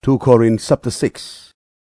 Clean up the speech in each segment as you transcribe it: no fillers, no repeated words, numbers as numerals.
2 Corinthians chapter 6.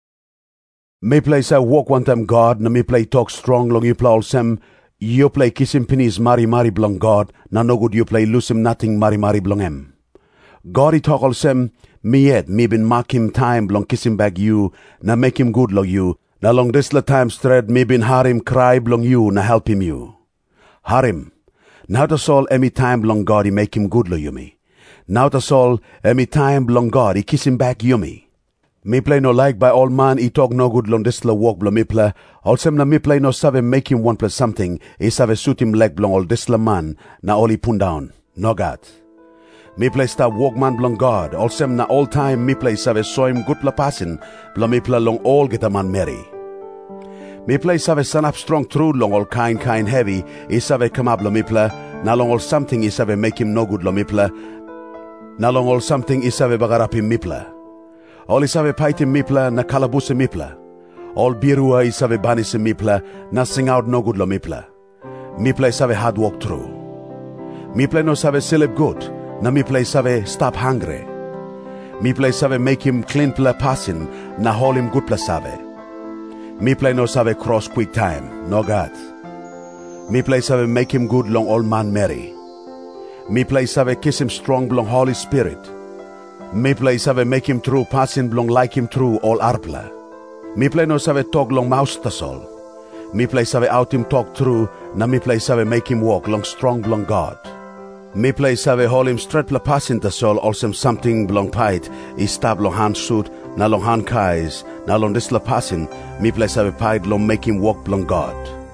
Me play say walk one time God, na me play talk strong long you play all sem. You play kiss him penis mari blong God, na no good you play lose him nothing mari blong him. God he talk all sem, me yet, me been mark him time blong kiss him back you, na make him good long you. Na long this la time thread, me been har him cry blong you, na help him you. Har him. Now that's all any time blong God he make him good lo you me. Now that's all any time blong God he kiss him back you me. Me play no like by all man he talk no good long this la walk blong me play. Also na me play no save make him one plus something, he save suit him leg blong all this la man, na all he put down. No God. Me play stop walk man blong God, also na all time me play save show him good pla passing, blong me play long all get a man merry. Me play save stand up strong true long all kind heavy, he save come up lo me play, na long all something he save make him no good lo me play, na long all something he save bagarap him me play. All he save fight him me play, na kalabus me play. All birua he save banis him me play, na sing out no good lo me play. Me play save hard walk through. Me play no save sleep good, na me play save stop hungry. Me play save make him clean play passing, na hold him good play save. Me play no save cross quick time, no God. Me play save make him good long old man merry. Me play save kiss him strong long Holy Spirit. Me play save make him true passing long like him true all arpla. Me play no save talk long mouse tasol. Me play save out him talk true, na me play save make him walk long strong long God. Me play save hold him straight la passing tasol also something long piet, is stab long hand shoot, na long hand kais, na long this la passing, me play save piet long make him walk long God.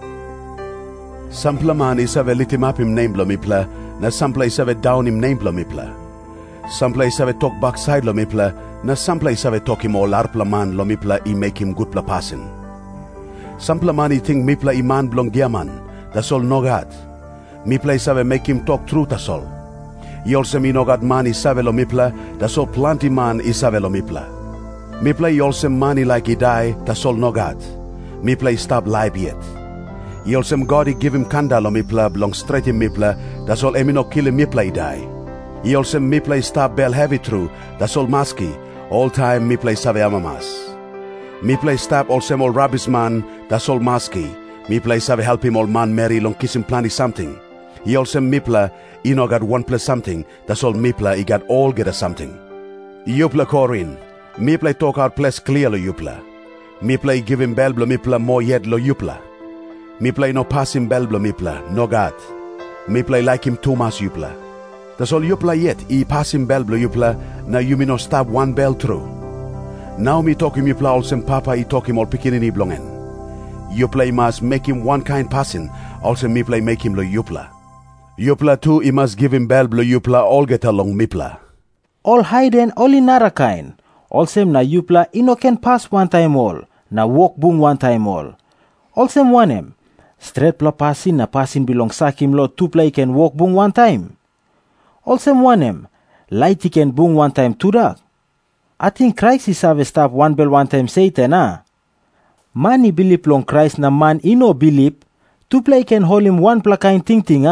Some man is save lit him up him name lo me play, na some place save down him name lo me play. Some place save talk backside lo me play, na some place save talk him all arpla man lo me play, he make him good pla passing. Some man he think me play iman blong diaman, that's all no God. Me play save make him talk truth that's all. He also me no God man is save lo me play, that's all plenty man is save lo me play. Me play also money like he die, that's all no God. Me play stop life yet. He also God he give him kanda lo me play, belong straight in me play, that's all emi no kill him me play die. He also me play stop bell heavy through, that's all maski, all time me play save amamas. Me play stop also all rubbish man, that's all maski. Me play save help him all man marry long kiss him plenty something. He also me play, he no got one plus something, that's all me play, he got all get a something. You play Corin, me play talk out place clear lo you play. Me play give him bell blo me play more yet lo you play. Me play no pass him bell blo me play, no God. Me play like him too much you play. That's all you play yet, he pass him bell blo you play, now you me no stab one bell through. Now me talk him you play also papa he talk him all picking in blongen. You play must make him one kind passing, also me play make him lo you play. You play too he must give him bell blo you play all get along me play. All hiden all in nara kind. Also na you play ino can pass one time all, na walk boom one time all. Also one him. Straight pla passing na passing belong sak him lo two play can walk boom one time. Also one him. Light he can boom one time too dark. I think Christ is have stop one bell one time Satan Man he believe long Christ na man ino believe, two play can hold him one pla kind ting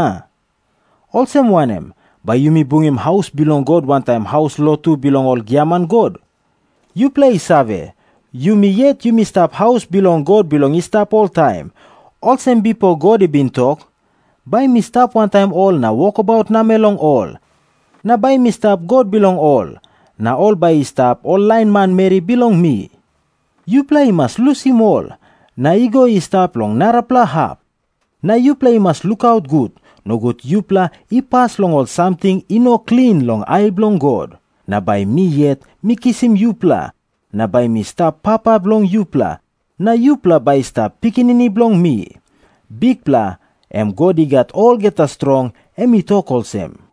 Also one him. By you me bring him house belong God one time house lo two belong all giaman God. You play save. You me yet you me stop house belong God belong he stop all time. All same people God he been talk. By me stop one time all na walk about na melong all. Na by me stop God belong all. Na all by he stop all line man Mary belong me. You play must lose him all. Na ego he stop long narapla hap. Na you play must look out good. No good you play he pass long all something he no clean long I belong God. Na by me yet me kiss him you play. Na by me stop papa belong you play. Na you play by stop picking in belong me. Big play, God he got all get a strong, and me talk all same.